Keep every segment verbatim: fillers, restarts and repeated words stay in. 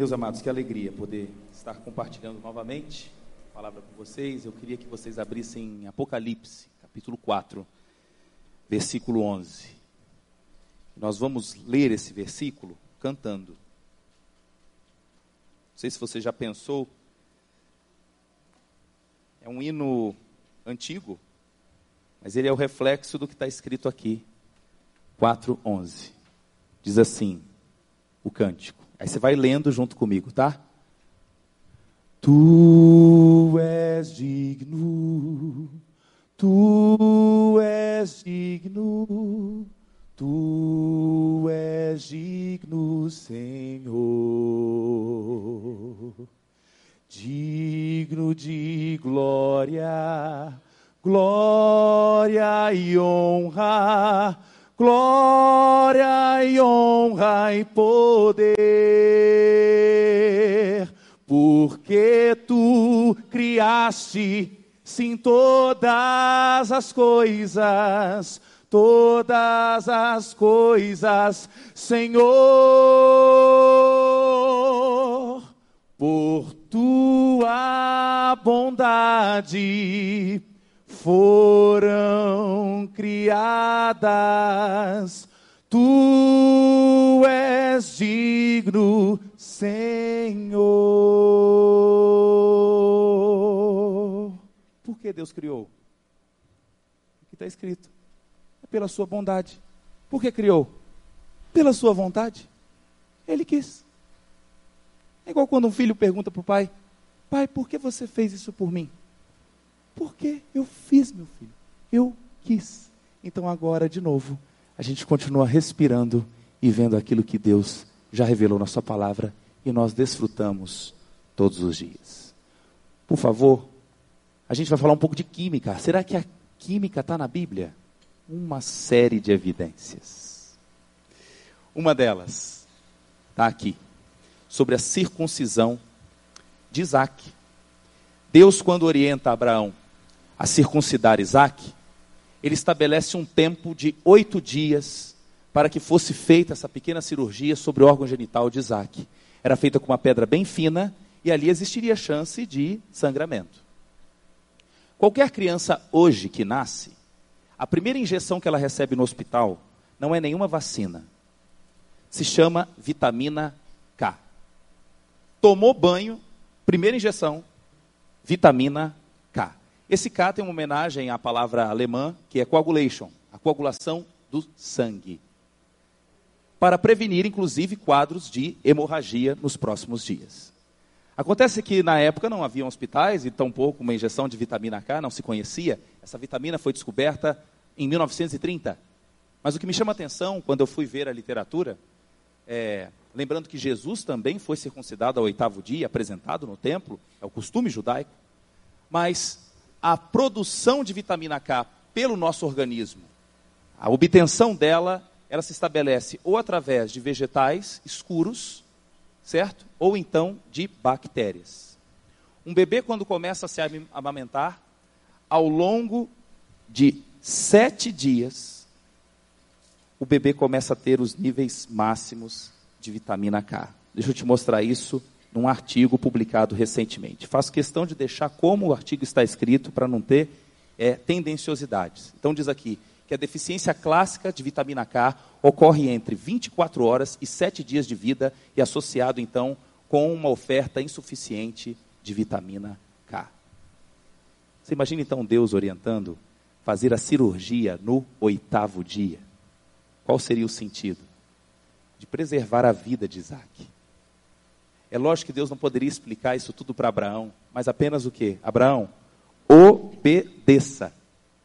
Meus amados, que alegria poder estar compartilhando novamente a palavra com vocês. Eu queria que vocês abrissem Apocalipse, capítulo quatro, versículo onze. Nós vamos ler esse versículo cantando. Não sei se você já pensou, é um hino antigo, mas ele é o reflexo do que está escrito aqui. quatro, onze. Diz assim, o cântico. Aí você vai lendo junto comigo, tá? Tu és digno, tu és digno, tu és digno, Senhor, digno de glória, glória e honra, glória e honra e poder, porque tu criaste, sim, todas as coisas, todas as coisas, Senhor, por tua bondade foram criadas, tu és digno, Senhor. Por que Deus criou? O que está escrito? É pela sua bondade. Por que criou? Pela sua vontade. Ele quis. É igual quando um filho pergunta para o pai: pai, por que você fez isso por mim? Porque eu fiz, meu filho. Eu quis. Então agora, de novo, a gente continua respirando e vendo aquilo que Deus já revelou na sua palavra e nós desfrutamos todos os dias. Por favor, a gente vai falar um pouco de química. Será que a química está na Bíblia? Uma série de evidências. Uma delas está aqui, sobre a circuncisão de Isaac. Deus, quando orienta Abraão a circuncidar Isaac, ele estabelece um tempo de oito dias para que fosse feita essa pequena cirurgia sobre o órgão genital de Isaac. Era feita com uma pedra bem fina e ali existiria chance de sangramento. Qualquer criança hoje que nasce, a primeira injeção que ela recebe no hospital não é nenhuma vacina. Se chama vitamina K. Tomou banho, primeira injeção, vitamina K. Esse K tem uma homenagem à palavra alemã, que é coagulation, a coagulação do sangue, para prevenir, inclusive, quadros de hemorragia nos próximos dias. Acontece que, na época, não havia hospitais, e tampouco uma injeção de vitamina K, não se conhecia. Essa vitamina foi descoberta em mil novecentos e trinta. Mas o que me chama a atenção, quando eu fui ver a literatura, é, lembrando que Jesus também foi circuncidado ao oitavo dia, apresentado no templo, é o costume judaico, mas a produção de vitamina K pelo nosso organismo, a obtenção dela, ela se estabelece ou através de vegetais escuros, certo? Ou então de bactérias. Um bebê, quando começa a se amamentar, ao longo de sete dias, o bebê começa a ter os níveis máximos de vitamina K. Deixa eu te mostrar isso num artigo publicado recentemente. Faço questão de deixar como o artigo está escrito para não ter é, tendenciosidades. Então diz aqui que a deficiência clássica de vitamina K ocorre entre vinte e quatro horas e sete dias de vida e associado então com uma oferta insuficiente de vitamina K. Você imagina então Deus orientando fazer a cirurgia no oitavo dia? Qual seria o sentido? De preservar a vida de Isaac. É lógico que Deus não poderia explicar isso tudo para Abraão, mas apenas o quê? Abraão, obedeça.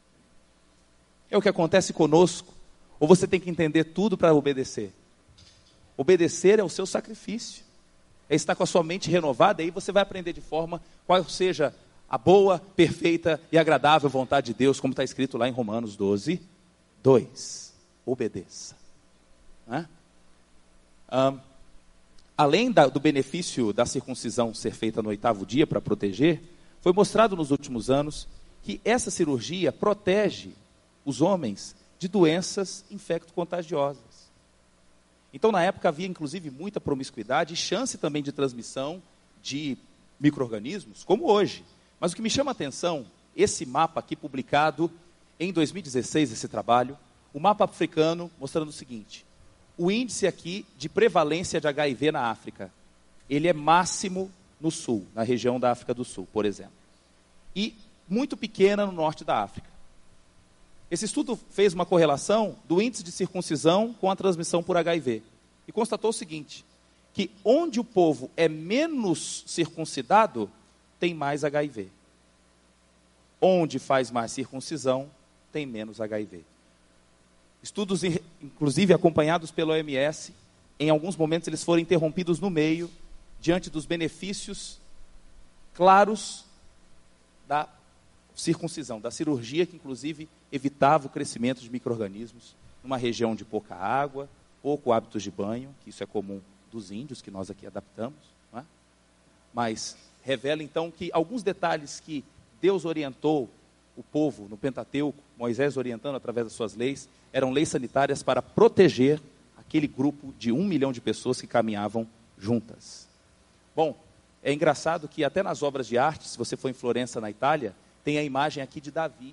É o que acontece conosco. Ou você tem que entender tudo para obedecer? Obedecer é o seu sacrifício. É estar com a sua mente renovada, e aí você vai aprender de forma qual seja a boa, perfeita e agradável vontade de Deus, como está escrito lá em Romanos doze, dois. Obedeça. Né? Um, além da, do benefício da circuncisão ser feita no oitavo dia para proteger, foi mostrado nos últimos anos que essa cirurgia protege os homens de doenças infecto-contagiosas. Então, na época, havia, inclusive, muita promiscuidade e chance também de transmissão de micro-organismos, como hoje. Mas o que me chama a atenção, esse mapa aqui publicado em dois mil e dezesseis, esse trabalho, o mapa africano mostrando o seguinte: o índice aqui de prevalência de H I V na África, ele é máximo no sul, na região da África do Sul, por exemplo. E muito pequena no norte da África. Esse estudo fez uma correlação do índice de circuncisão com a transmissão por H I V. E constatou o seguinte, que onde o povo é menos circuncidado, tem mais H I V. Onde faz mais circuncisão, tem menos H I V. Estudos, inclusive acompanhados pela O M S, em alguns momentos eles foram interrompidos no meio, diante dos benefícios claros da circuncisão, da cirurgia que inclusive evitava o crescimento de micro-organismos numa região de pouca água, pouco hábitos de banho, que isso é comum dos índios, que nós aqui adaptamos, não é? Mas revela então que alguns detalhes que Deus orientou o povo no Pentateuco, Moisés orientando através das suas leis, eram leis sanitárias para proteger aquele grupo de um milhão de pessoas que caminhavam juntas. Bom, é engraçado que até nas obras de arte, se você for em Florença, na Itália, tem a imagem aqui de Davi.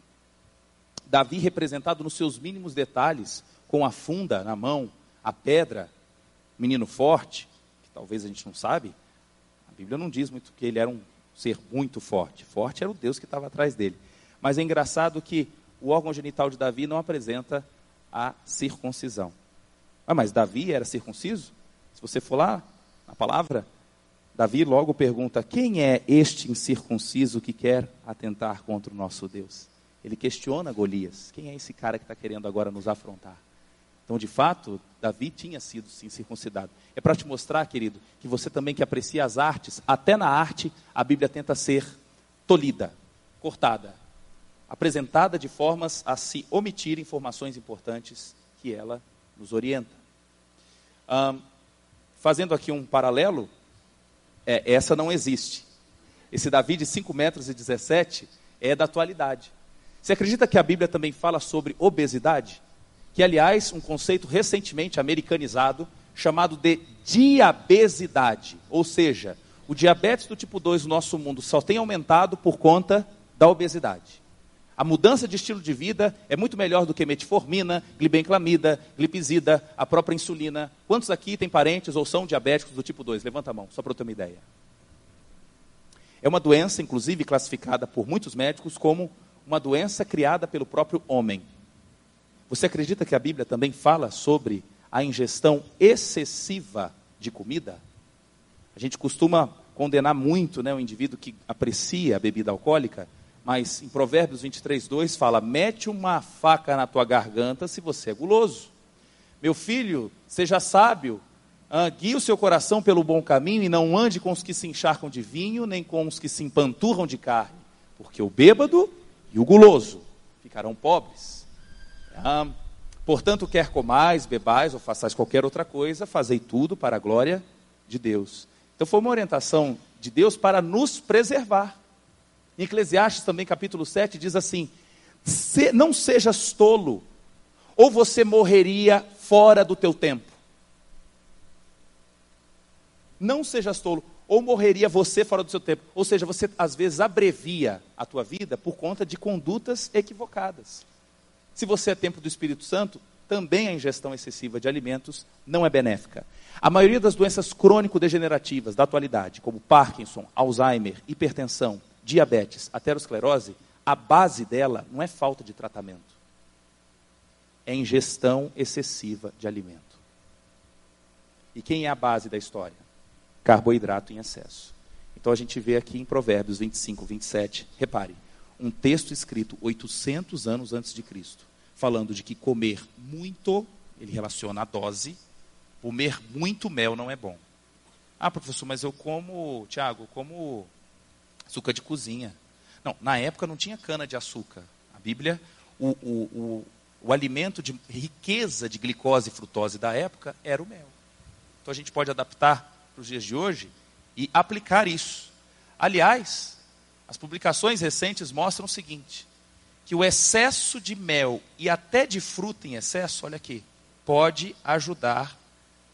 Davi representado nos seus mínimos detalhes, com a funda na mão, a pedra, menino forte, que talvez a gente não sabe, a Bíblia não diz muito que ele era um ser muito forte. Forte era o Deus que estava atrás dele. Mas é engraçado que o órgão genital de Davi não apresenta a circuncisão. Ah, mas Davi era circunciso? Se você for lá, na palavra, Davi logo pergunta, quem é este incircunciso que quer atentar contra o nosso Deus? Ele questiona Golias, quem é esse cara que está querendo agora nos afrontar? Então, de fato, Davi tinha sido sim circuncidado. É para te mostrar, querido, que você também que aprecia as artes, até na arte, a Bíblia tenta ser tolhida, cortada, apresentada de formas a se omitir informações importantes que ela nos orienta. Hum, fazendo aqui um paralelo, é, essa não existe. Esse Davi de cinco metros e dezessete é da atualidade. Você acredita que a Bíblia também fala sobre obesidade? Que, aliás, um conceito recentemente americanizado, chamado de diabesidade. Ou seja, o diabetes do tipo dois no nosso mundo só tem aumentado por conta da obesidade. A mudança de estilo de vida é muito melhor do que metformina, glibenclamida, glipizida, a própria insulina. Quantos aqui têm parentes ou são diabéticos do tipo dois? Levanta a mão, só para eu ter uma ideia. É uma doença, inclusive, classificada por muitos médicos como uma doença criada pelo próprio homem. Você acredita que a Bíblia também fala sobre a ingestão excessiva de comida? A gente costuma condenar muito, né, o indivíduo que aprecia a bebida alcoólica, mas em Provérbios vinte e três, dois fala, mete uma faca na tua garganta se você é guloso. Meu filho, seja sábio, ah, guie o seu coração pelo bom caminho e não ande com os que se encharcam de vinho, nem com os que se empanturram de carne, porque o bêbado e o guloso ficarão pobres. Ah, portanto, quer comais, bebais ou façais qualquer outra coisa, fazei tudo para a glória de Deus. Então foi uma orientação de Deus para nos preservar. Em Eclesiastes também, capítulo sete, diz assim, se, não sejas tolo, ou você morreria fora do teu tempo. Não sejas tolo, ou morreria você fora do seu tempo. Ou seja, você às vezes abrevia a tua vida por conta de condutas equivocadas. Se você é templo do Espírito Santo, também a ingestão excessiva de alimentos não é benéfica. A maioria das doenças crônico-degenerativas da atualidade, como Parkinson, Alzheimer, hipertensão, diabetes, aterosclerose, a base dela não é falta de tratamento. É ingestão excessiva de alimento. E quem é a base da história? Carboidrato em excesso. Então a gente vê aqui em Provérbios vinte e cinco, vinte e sete, repare, um texto escrito oitocentos anos antes de Cristo, falando de que comer muito, ele relaciona a dose, comer muito mel não é bom. Ah, professor, mas eu como, Tiago, eu como açúcar de cozinha. Não, na época não tinha cana de açúcar. A Bíblia, o, o, o, o alimento de riqueza de glicose e frutose da época era o mel. Então a gente pode adaptar para os dias de hoje e aplicar isso. Aliás, as publicações recentes mostram o seguinte, que o excesso de mel e até de fruta em excesso, olha aqui, pode ajudar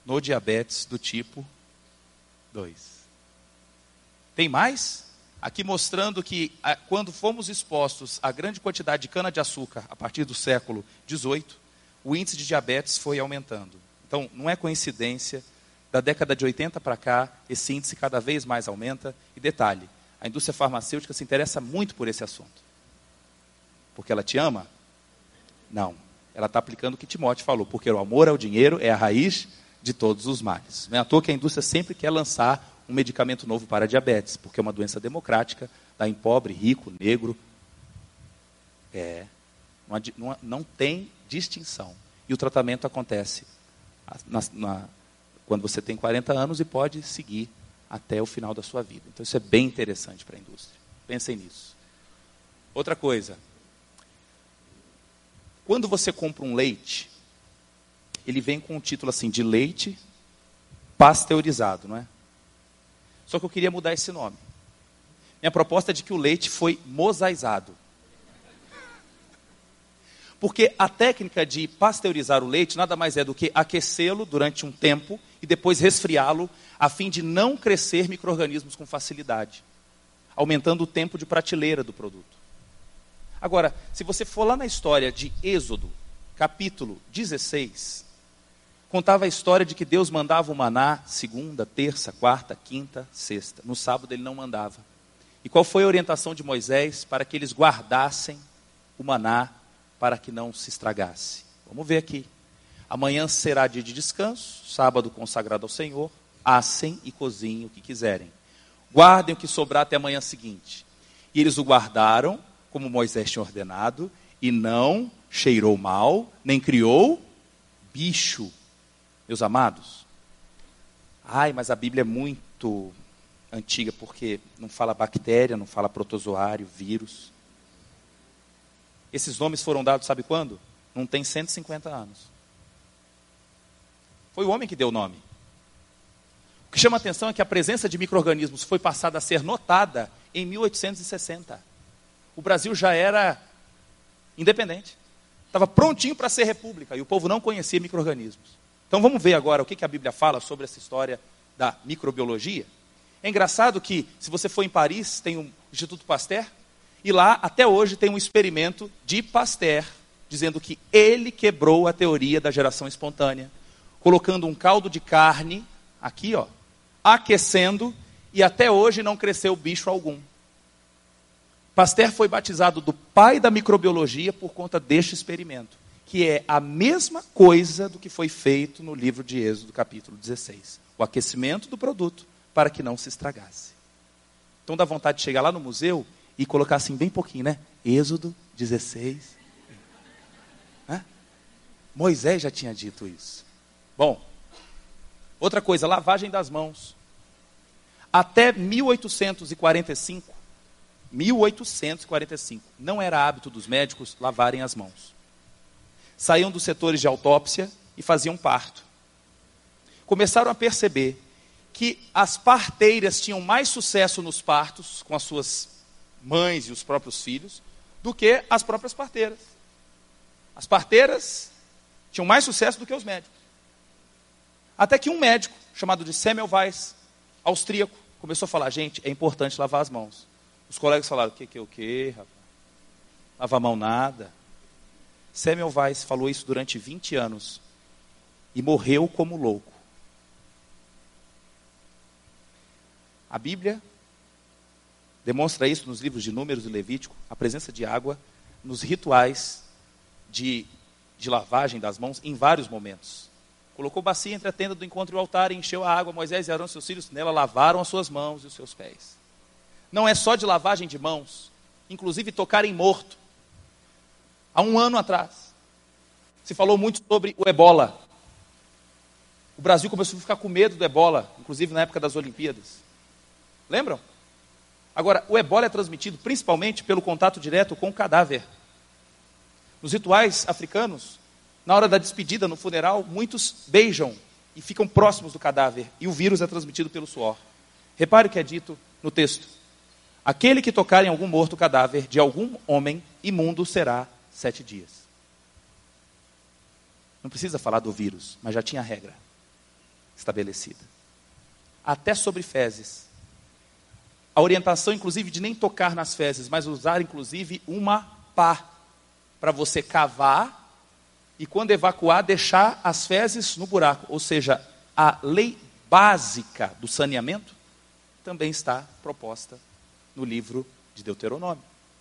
no diabetes do tipo dois. Tem mais? Aqui mostrando que a, quando fomos expostos a grande quantidade de cana-de-açúcar a partir do século dezoito, o índice de diabetes foi aumentando. Então, não é coincidência, da década de oitenta para cá, esse índice cada vez mais aumenta. E detalhe, a indústria farmacêutica se interessa muito por esse assunto. Porque ela te ama? Não. Ela está aplicando o que Timóteo falou, porque o amor ao dinheiro é a raiz de todos os males. Não é à toa que a indústria sempre quer lançar um medicamento novo para a diabetes, porque é uma doença democrática, dá em pobre, rico, negro. É, não, não, não tem distinção. E o tratamento acontece na, na, quando você tem quarenta anos e pode seguir até o final da sua vida. Então isso é bem interessante para a indústria. Pensem nisso. Outra coisa. Quando você compra um leite, ele vem com um título assim, de leite pasteurizado, não é? Só que eu queria mudar esse nome. Minha proposta é de que o leite foi mosaizado. Porque a técnica de pasteurizar o leite nada mais é do que aquecê-lo durante um tempo e depois resfriá-lo, a fim de não crescer micro-organismos com facilidade, aumentando o tempo de prateleira do produto. Agora, se você for lá na história de Êxodo, capítulo dezesseis, contava a história de que Deus mandava o maná segunda, terça, quarta, quinta, sexta. No sábado ele não mandava. E qual foi a orientação de Moisés para que eles guardassem o maná para que não se estragasse? Vamos ver aqui. Amanhã será dia de descanso, sábado consagrado ao Senhor. Assem e cozinhem o que quiserem. Guardem o que sobrar até amanhã seguinte. E eles o guardaram, como Moisés tinha ordenado, e não cheirou mal, nem criou bicho. Meus amados, ai, mas a Bíblia é muito antiga, porque não fala bactéria, não fala protozoário, vírus. Esses nomes foram dados, sabe quando? Não tem cento e cinquenta anos. Foi o homem que deu o nome. O que chama a atenção é que a presença de micro-organismos foi passada a ser notada em mil oitocentos e sessenta. O Brasil já era independente. Estava prontinho para ser república, e o povo não conhecia micro-organismos. Então vamos ver agora o que a Bíblia fala sobre essa história da microbiologia. É engraçado que, se você for em Paris, tem o Instituto Pasteur, e lá, até hoje, tem um experimento de Pasteur, dizendo que ele quebrou a teoria da geração espontânea, colocando um caldo de carne, aqui, ó, aquecendo, e até hoje não cresceu bicho algum. Pasteur foi batizado do pai da microbiologia por conta deste experimento, que é a mesma coisa do que foi feito no livro de Êxodo, capítulo dezesseis. O aquecimento do produto para que não se estragasse. Então dá vontade de chegar lá no museu e colocar assim bem pouquinho, né? Êxodo dezesseis. Hã? Moisés já tinha dito isso. Bom, outra coisa, lavagem das mãos. Até mil oitocentos e quarenta e cinco, mil oitocentos e quarenta e cinco, não era hábito dos médicos lavarem as mãos. Saíam dos setores de autópsia e faziam parto. Começaram a perceber que as parteiras tinham mais sucesso nos partos com as suas mães e os próprios filhos do que as próprias parteiras. As parteiras tinham mais sucesso do que os médicos. Até que um médico, chamado de Semmelweis, austríaco, começou a falar: gente, é importante lavar as mãos. Os colegas falaram: o que, que, o que, rapaz? Lavar a mão nada. Semmelweis falou isso durante vinte anos e morreu como louco. A Bíblia demonstra isso nos livros de Números e Levítico, a presença de água nos rituais de, de lavagem das mãos em vários momentos. Colocou bacia entre a tenda do encontro e o altar e encheu a água. Moisés e Arão, seus filhos, nela lavaram as suas mãos e os seus pés. Não é só de lavagem de mãos, inclusive tocar em morto. Há um ano atrás, se falou muito sobre o ebola. O Brasil começou a ficar com medo do ebola, inclusive na época das Olimpíadas. Lembram? Agora, o ebola é transmitido principalmente pelo contato direto com o cadáver. Nos rituais africanos, na hora da despedida, no funeral, muitos beijam e ficam próximos do cadáver. E o vírus é transmitido pelo suor. Repare o que é dito no texto. Aquele que tocar em algum morto cadáver de algum homem imundo será sete dias. Não precisa falar do vírus, mas já tinha regra. estabelecida. Até sobre fezes. A orientação, inclusive, de nem tocar nas fezes, mas usar, inclusive, uma pá para você cavar e, quando evacuar, deixar as fezes no buraco. Ou seja, a lei básica do saneamento também está proposta no livro de Deuteronômio.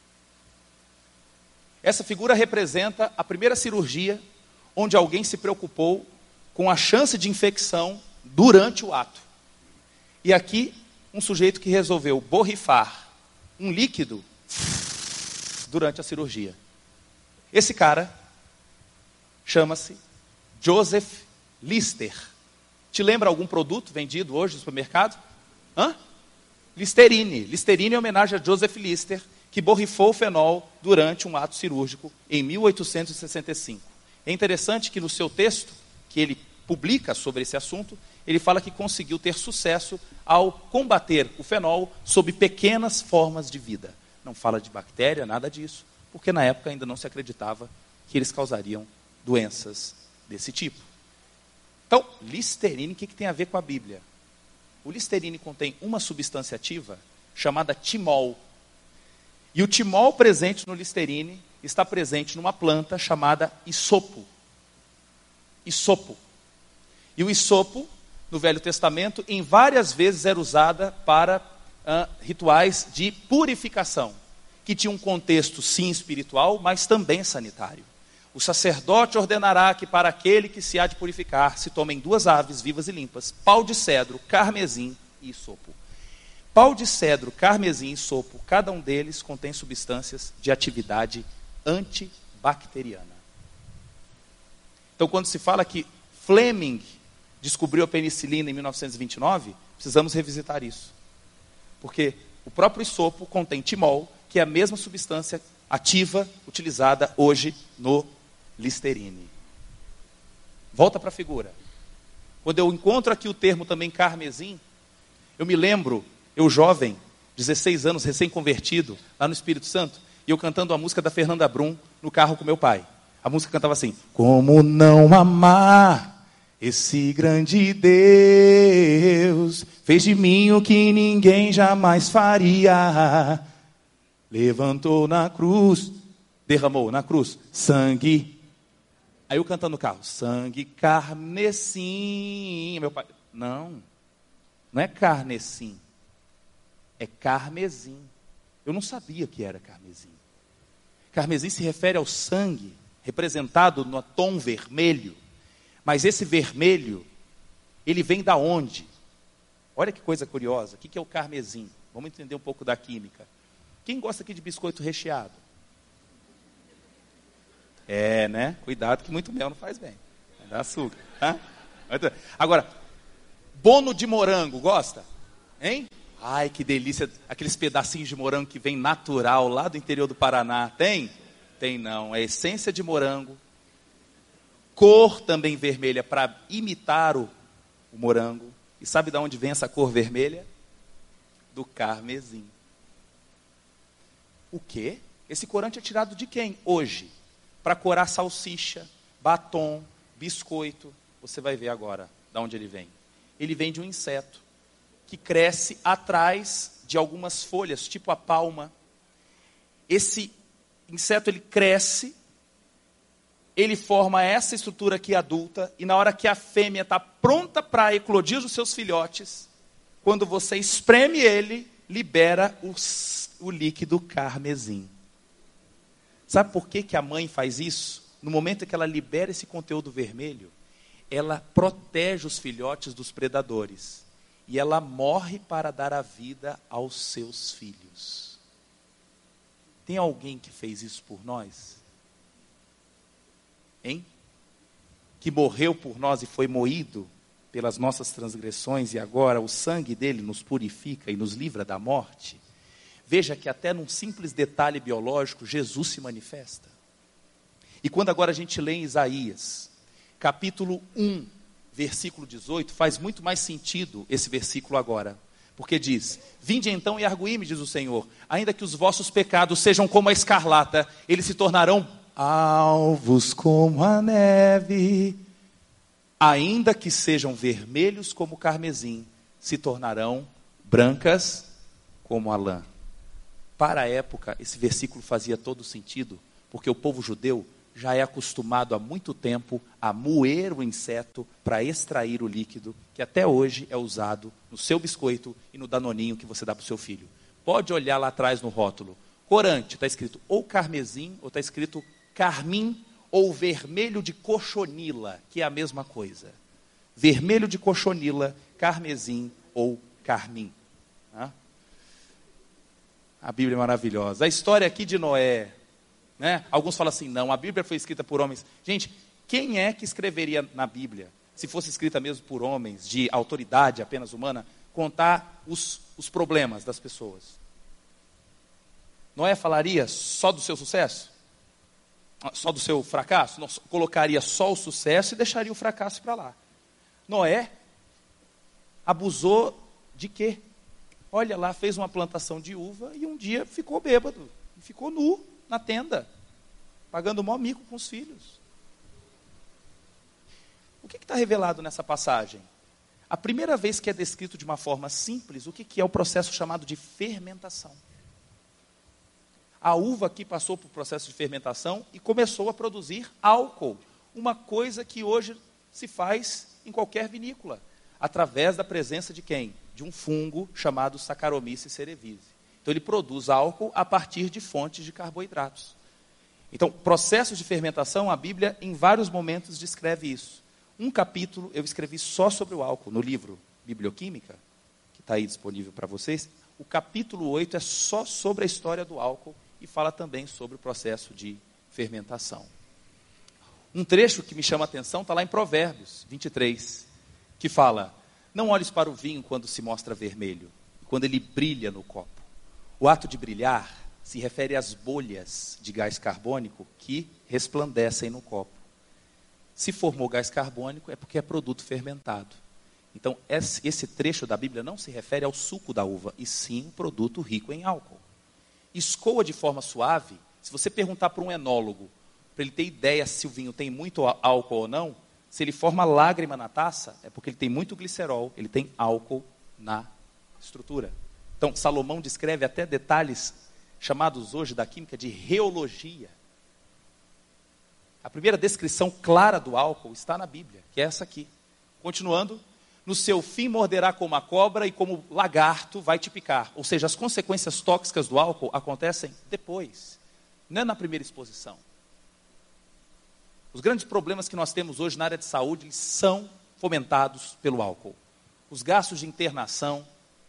Essa figura representa a primeira cirurgia onde alguém se preocupou com a chance de infecção durante o ato. E aqui, um sujeito que resolveu borrifar um líquido durante a cirurgia. Esse cara chama-se Joseph Lister. Te lembra algum produto vendido hoje no supermercado? Hã? Listerine. Listerine é homenagem a Joseph Lister, que borrifou o fenol durante um ato cirúrgico em mil oitocentos e sessenta e cinco. É interessante que no seu texto, que ele publica sobre esse assunto, ele fala que conseguiu ter sucesso ao combater o fenol sob pequenas formas de vida. Não fala de bactéria, nada disso, porque na época ainda não se acreditava que eles causariam doenças desse tipo. Então, Listerine, o que, que tem a ver com a Bíblia? O Listerine contém uma substância ativa chamada timol. E o timol presente no Listerine está presente numa planta chamada isopo. Isopo. E o isopo, no Velho Testamento, em várias vezes era usada para uh, rituais de purificação, que tinha um contexto, sim, espiritual, mas também sanitário. O sacerdote ordenará que para aquele que se há de purificar, se tomem duas aves vivas e limpas, pau de cedro, carmesim e isopo. Pau de cedro, carmesim e isopo, cada um deles contém substâncias de atividade antibacteriana. Então, quando se fala que Fleming descobriu a penicilina em mil novecentos e vinte e nove, precisamos revisitar isso. Porque o próprio isopo contém timol, que é a mesma substância ativa utilizada hoje no Listerine. Volta para a figura. Quando eu encontro aqui o termo também carmesim, eu me lembro, eu jovem, dezesseis anos, recém-convertido, lá no Espírito Santo, e eu cantando a música da Fernanda Brum no carro com meu pai. A música cantava assim: como não amar esse grande Deus, fez de mim o que ninguém jamais faria, levantou na cruz, derramou na cruz sangue. Aí eu cantando no carro, sangue carmesim. Meu pai, não, não é carmesim, é carmesim. Eu não sabia que era carmesim. Carmesim se refere ao sangue representado no tom vermelho. Mas esse vermelho, ele vem da onde? Olha que coisa curiosa. O que é o carmesim? Vamos entender um pouco da química. Quem gosta aqui de biscoito recheado? É, né? Cuidado que muito mel não faz bem. Vai dar açúcar. Tá? Agora, bono de morango, gosta? Hein? Ai, que delícia. Aqueles pedacinhos de morango que vem natural lá do interior do Paraná. Tem? Tem não. É essência de morango. Cor também vermelha para imitar o, o morango. E sabe de onde vem essa cor vermelha? Do carmesim. O quê? Esse corante é tirado de quem? Hoje. Para corar salsicha, batom, biscoito. Você vai ver agora de onde ele vem. Ele vem de um inseto que cresce atrás de algumas folhas, tipo a palma. Esse inseto, ele cresce, ele forma essa estrutura aqui adulta, e na hora que a fêmea está pronta para eclodir os seus filhotes, quando você espreme ele, libera os, o líquido carmesim. Sabe por que, que a mãe faz isso? No momento que ela libera esse conteúdo vermelho, ela protege os filhotes dos predadores. E ela morre para dar a vida aos seus filhos. Tem alguém que fez isso por nós? Hein? Que morreu por nós e foi moído pelas nossas transgressões, e agora o sangue dele nos purifica e nos livra da morte. Veja que até num simples detalhe biológico, Jesus se manifesta. E quando agora a gente lê em Isaías, capítulo um, versículo dezoito, faz muito mais sentido esse versículo agora. Porque diz: vinde então e arguí-me, diz o Senhor, ainda que os vossos pecados sejam como a escarlata, eles se tornarão alvos como a neve. ainda que sejam vermelhos como o carmesim, se tornarão brancas como a lã. Para a época, esse versículo fazia todo sentido, porque o povo judeu já é acostumado há muito tempo a moer o inseto para extrair o líquido, que até hoje é usado no seu biscoito e no danoninho que você dá para o seu filho. Pode olhar lá atrás no rótulo. Corante, está escrito ou carmesim, ou está escrito carmim, ou vermelho de cochonila, que é a mesma coisa. Vermelho de cochonila, carmesim ou carmim. Ah? A Bíblia é maravilhosa. A história aqui de Noé, né? Alguns falam assim, não, a Bíblia foi escrita por homens. Gente, quem é que escreveria na Bíblia, se fosse escrita mesmo por homens, de autoridade apenas humana, contar os, os problemas das pessoas? Noé falaria só do seu sucesso? Só do seu fracasso? Não, colocaria só o sucesso e deixaria o fracasso para lá. Noé abusou de quê? Olha lá, fez uma plantação de uva e um dia ficou bêbado. Ficou nu na tenda, pagando o maior mico com os filhos. O que está revelado nessa passagem? A primeira vez que é descrito de uma forma simples, o que, que é o processo chamado de fermentação. A uva aqui passou por processo de fermentação e começou a produzir álcool. Uma coisa que hoje se faz em qualquer vinícola. Através da presença de quem? De um fungo chamado Saccharomyces cerevisiae. Então ele produz álcool a partir de fontes de carboidratos. Então, processos de fermentação, a Bíblia em vários momentos descreve isso. Um capítulo eu escrevi só sobre o álcool, no livro Biblioquímica, que está aí disponível para vocês. O capítulo oito é só sobre a história do álcool e fala também sobre o processo de fermentação. Um trecho que me chama a atenção está lá em Provérbios vinte e três, que fala, não olhes para o vinho quando se mostra vermelho, quando ele brilha no copo. O ato de brilhar se refere às bolhas de gás carbônico que resplandecem no copo. Se formou gás carbônico é porque é produto fermentado. Então, esse trecho da Bíblia não se refere ao suco da uva, e sim um produto rico em álcool. Escoa de forma suave, se você perguntar para um enólogo, para ele ter ideia se o vinho tem muito álcool ou não, se ele forma lágrima na taça, é porque ele tem muito glicerol, ele tem álcool na estrutura. Então, Salomão descreve até detalhes chamados hoje da química de reologia. A primeira descrição clara do álcool está na Bíblia, que é essa aqui. Continuando, no seu fim morderá como a cobra e como lagarto vai te picar. Ou seja, as consequências tóxicas do álcool acontecem depois, não é na primeira exposição. Os grandes problemas que nós temos hoje na área de saúde eles são fomentados pelo álcool. Os gastos de internação,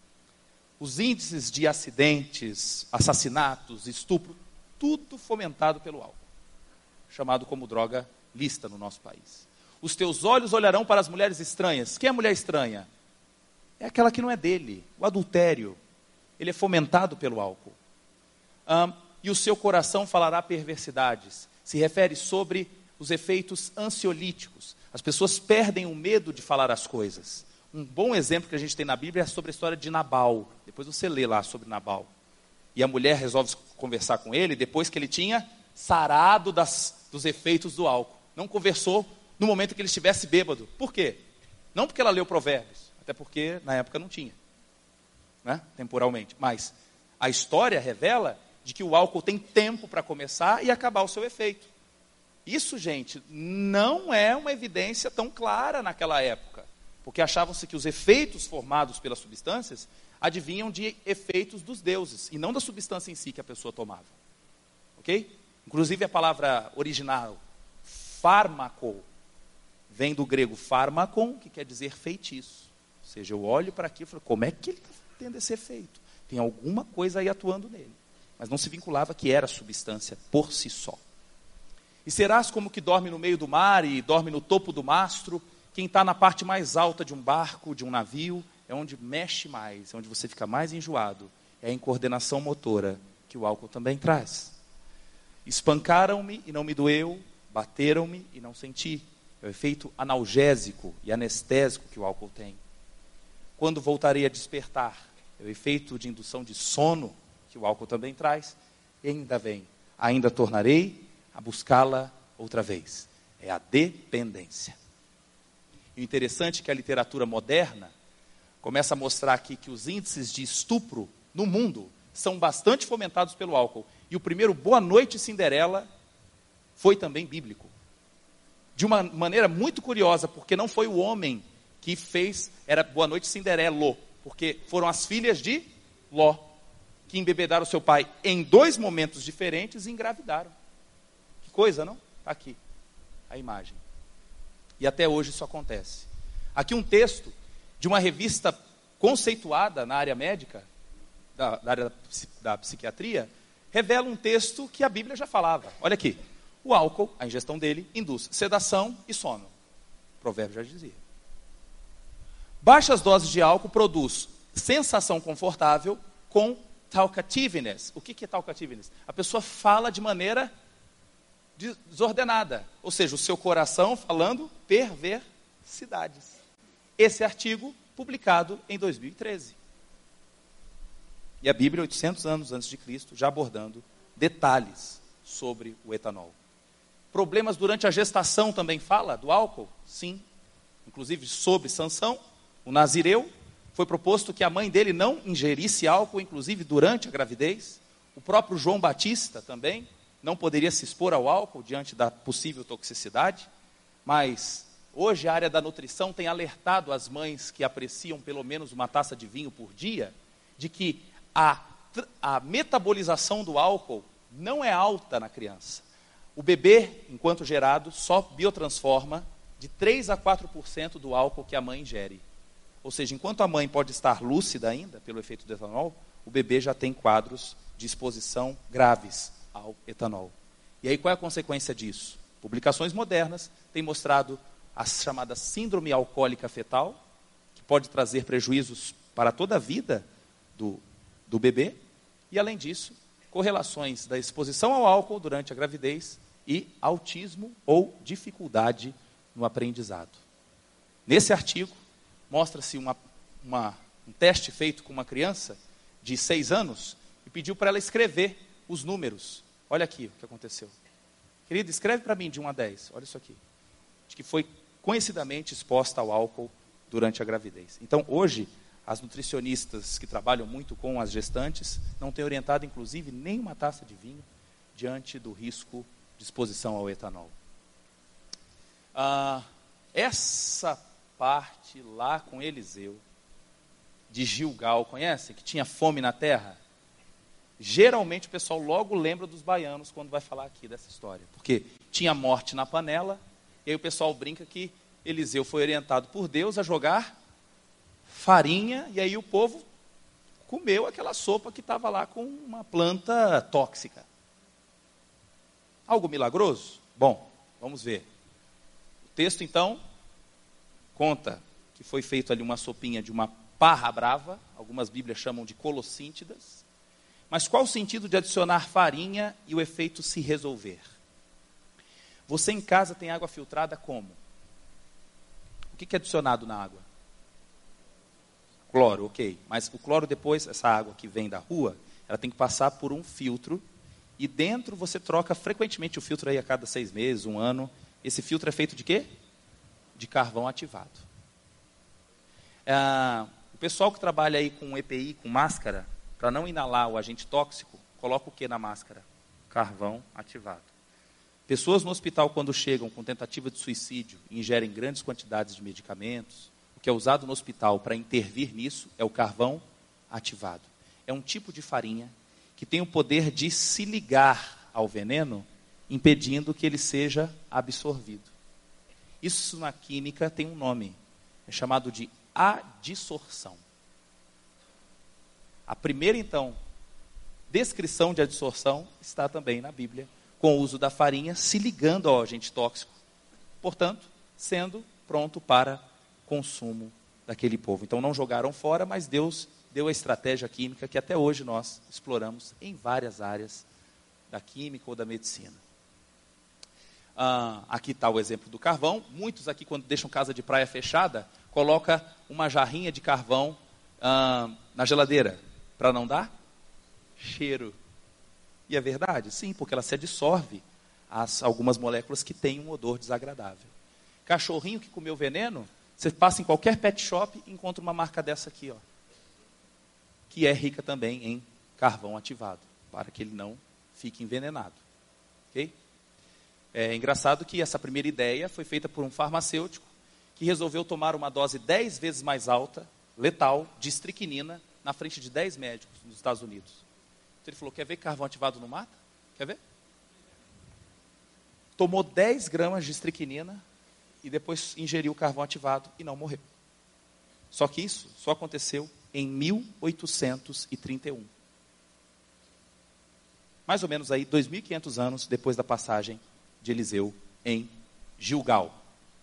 os índices de acidentes, assassinatos, estupro, tudo fomentado pelo álcool, chamado como droga lícita no nosso país. Os teus olhos olharão para as mulheres estranhas. Quem é a mulher estranha? É aquela que não é dele. O adultério, ele é fomentado pelo álcool. Um, e o seu coração falará perversidades. Se refere sobre os efeitos ansiolíticos. As pessoas perdem o medo de falar as coisas. Um bom exemplo que a gente tem na Bíblia é sobre a história de Nabal. Depois você lê lá sobre Nabal. E a mulher resolve conversar com ele depois que ele tinha sarado das, dos efeitos do álcool. Não conversou no momento que ele estivesse bêbado. Por quê? Não porque ela leu Provérbios, até porque na época não tinha, né? Temporalmente. Mas a história revela de que o álcool tem tempo para começar e acabar o seu efeito. Isso, gente, não é uma evidência tão clara naquela época, porque achavam-se que os efeitos formados pelas substâncias adivinham de efeitos dos deuses, e não da substância em si que a pessoa tomava. Ok? Inclusive a palavra original, fármaco, vem do grego pharmakon, que quer dizer feitiço. Ou seja, eu olho para aqui e falo, como é que ele está tendo esse efeito? Tem alguma coisa aí atuando nele. Mas não se vinculava que era substância por si só. E serás como que dorme no meio do mar e dorme no topo do mastro. Quem está na parte mais alta de um barco, de um navio, é onde mexe mais, é onde você fica mais enjoado. É a incoordenação motora que o álcool também traz. Espancaram-me e não me doeu, bateram-me e não senti. É o efeito analgésico e anestésico que o álcool tem. Quando voltarei a despertar, é o efeito de indução de sono que o álcool também traz. E ainda vem, ainda tornarei a buscá-la outra vez. É a dependência. E o interessante é que a literatura moderna começa a mostrar aqui que os índices de estupro no mundo são bastante fomentados pelo álcool. E o primeiro Boa Noite Cinderela foi também bíblico. De uma maneira muito curiosa, porque não foi o homem que fez, era Boa Noite Cinderelo, porque foram as filhas de Ló, que embebedaram seu pai em dois momentos diferentes e engravidaram. Que coisa, não? Está aqui a imagem. E até hoje isso acontece. Aqui um texto de uma revista conceituada na área médica, da, da área da, da psiquiatria, revela um texto que a Bíblia já falava. Olha aqui. O álcool, a ingestão dele, induz sedação e sono. O provérbio já dizia. Baixas doses de álcool produz sensação confortável com talkativeness. O que é talkativeness? A pessoa fala de maneira desordenada. Ou seja, o seu coração falando perversidades. Esse artigo publicado em dois mil e treze. E a Bíblia, oitocentos anos antes de Cristo, já abordando detalhes sobre o etanol. Problemas durante a gestação também fala do álcool? Sim. Inclusive sobre Sansão, o nazireu, foi proposto que a mãe dele não ingerisse álcool, inclusive durante a gravidez. O próprio João Batista também não poderia se expor ao álcool diante da possível toxicidade. Mas hoje a área da nutrição tem alertado as mães que apreciam pelo menos uma taça de vinho por dia, de que a, a metabolização do álcool não é alta na criança. O bebê, enquanto gerado, só biotransforma de três a quatro por cento do álcool que a mãe ingere. Ou seja, enquanto a mãe pode estar lúcida ainda, pelo efeito do etanol, o bebê já tem quadros de exposição graves ao etanol. E aí qual é a consequência disso? Publicações modernas têm mostrado a chamada síndrome alcoólica fetal, que pode trazer prejuízos para toda a vida do, do bebê, e além disso, correlações da exposição ao álcool durante a gravidez e autismo ou dificuldade no aprendizado. Nesse artigo, mostra-se uma, uma, um teste feito com uma criança de seis anos e pediu para ela escrever os números. Olha aqui o que aconteceu. Querida, escreve para mim de um a dez. Olha isso aqui. De que foi conhecidamente exposta ao álcool durante a gravidez. Então, hoje, as nutricionistas que trabalham muito com as gestantes não têm orientado, inclusive, nem uma taça de vinho diante do risco de exposição ao etanol. Ah, essa parte lá com Eliseu, de Gilgal, conhece? Que tinha fome na terra. Geralmente o pessoal logo lembra dos baianos quando vai falar aqui dessa história. Porque tinha morte na panela, e aí o pessoal brinca que Eliseu foi orientado por Deus a jogar farinha, e aí o povo comeu aquela sopa que estava lá com uma planta tóxica. Algo milagroso? Bom, vamos ver. O texto, então, conta que foi feito ali uma sopinha de uma parra brava, algumas bíblias chamam de colossíntidas. Mas qual o sentido de adicionar farinha e o efeito se resolver? Você em casa tem água filtrada como? O que é adicionado na água? Cloro, ok. Mas o cloro depois, essa água que vem da rua, ela tem que passar por um filtro. E dentro você troca frequentemente o filtro aí a cada seis meses, um ano. Esse filtro é feito de quê? De carvão ativado. Ah, o pessoal que trabalha aí com E P I, com máscara, para não inalar o agente tóxico, coloca o que na máscara? Carvão ativado. Pessoas no hospital, quando chegam com tentativa de suicídio, ingerem grandes quantidades de medicamentos, o que é usado no hospital para intervir nisso é o carvão ativado. É um tipo de farinha que tem o poder de se ligar ao veneno, impedindo que ele seja absorvido. Isso na química tem um nome, é chamado de adsorção. A primeira, então, descrição de adsorção está também na Bíblia, com o uso da farinha se ligando ao agente tóxico, portanto, sendo pronto para consumo daquele povo. Então não jogaram fora, mas Deus deu a estratégia química que até hoje nós exploramos em várias áreas da química ou da medicina. Ah, aqui está o exemplo do carvão. Muitos aqui, quando deixam casa de praia fechada, coloca uma jarrinha de carvão ah, na geladeira, para não dar cheiro. E é verdade? Sim, porque ela se adsorve a algumas moléculas que têm um odor desagradável. Cachorrinho que comeu veneno, Você passa em qualquer pet shop e encontra uma marca dessa aqui, ó, que é rica também em carvão ativado, para que ele não fique envenenado. Ok? É engraçado que essa primeira ideia foi feita por um farmacêutico que resolveu tomar uma dose dez vezes mais alta, letal, de estricnina, na frente de dez médicos nos Estados Unidos. Então ele falou, quer ver que carvão ativado não mata? Quer ver? Tomou dez gramas de estricnina e depois ingeriu carvão ativado e não morreu. Só que isso só aconteceu em mil oitocentos e trinta e um. Mais ou menos aí, dois mil e quinhentos anos depois da passagem de Eliseu em Gilgal.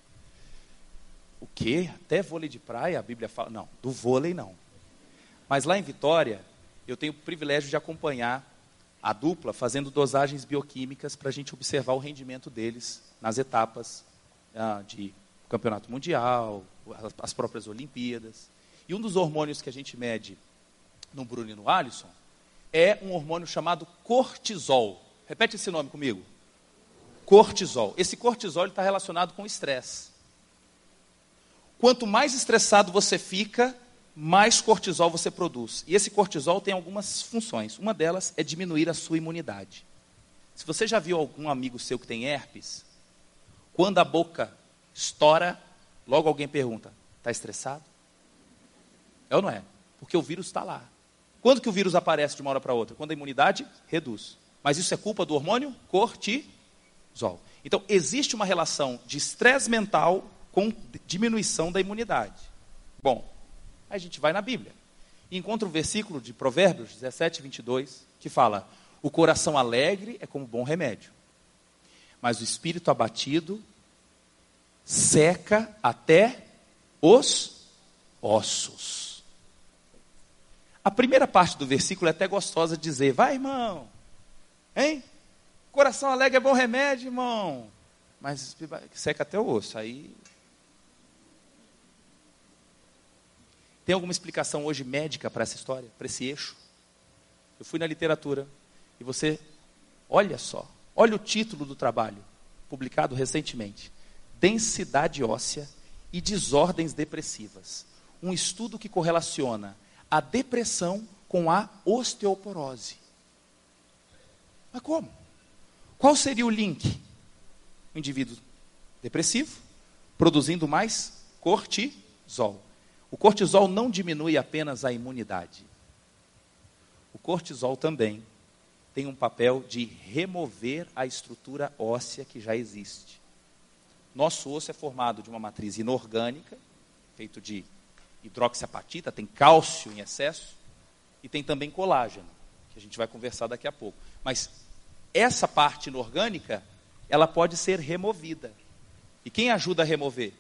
O quê? Até vôlei de praia, a Bíblia fala... Não, do vôlei não. Mas lá em Vitória, eu tenho o privilégio de acompanhar a dupla fazendo dosagens bioquímicas para a gente observar o rendimento deles nas etapas ah, de campeonato mundial, as próprias Olimpíadas. E um dos hormônios que a gente mede no Bruno e no Alisson é um hormônio chamado cortisol. Repete esse nome comigo. Cortisol. Esse cortisol está relacionado com o estresse. Quanto mais estressado você fica, mais cortisol você produz. E esse cortisol tem algumas funções. Uma delas é diminuir a sua imunidade. Se você já viu algum amigo seu que tem herpes, quando a boca estoura, logo alguém pergunta, está estressado? É ou não é? Porque o vírus está lá. Quando que o vírus aparece de uma hora para outra? Quando a imunidade reduz. Mas isso é culpa do hormônio cortisol. Então, existe uma relação de estresse mental com diminuição da imunidade. Bom, aí a gente vai na Bíblia e encontra um versículo de Provérbios dezessete, vinte e dois, que fala, o coração alegre é como bom remédio, mas o espírito abatido seca até os ossos. A primeira parte do versículo é até gostosa de dizer, vai irmão, hein? Coração alegre é bom remédio, irmão, mas seca até o osso, aí... Tem alguma explicação hoje médica para essa história, para esse eixo? Eu fui na literatura e você, olha só, olha o título do trabalho, publicado recentemente. Densidade óssea e desordens depressivas. Um estudo que correlaciona a depressão com a osteoporose. Mas como? Qual seria o link? O indivíduo depressivo, produzindo mais cortisol. O cortisol não diminui apenas a imunidade. O cortisol também tem um papel de remover a estrutura óssea que já existe. Nosso osso é formado de uma matriz inorgânica, feito de hidroxiapatita, tem cálcio em excesso, e tem também colágeno, que a gente vai conversar daqui a pouco. Mas essa parte inorgânica, ela pode ser removida. E quem ajuda a remover?